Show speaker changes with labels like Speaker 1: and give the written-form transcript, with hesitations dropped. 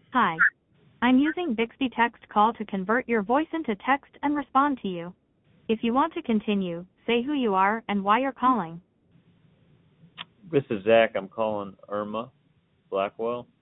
Speaker 1: Hi, I'm using Bixby Text Call to convert your voice into text and respond to you. If you want to continue, say who you are and why you're calling.
Speaker 2: This is Zach. I'm calling Irma Blackwell.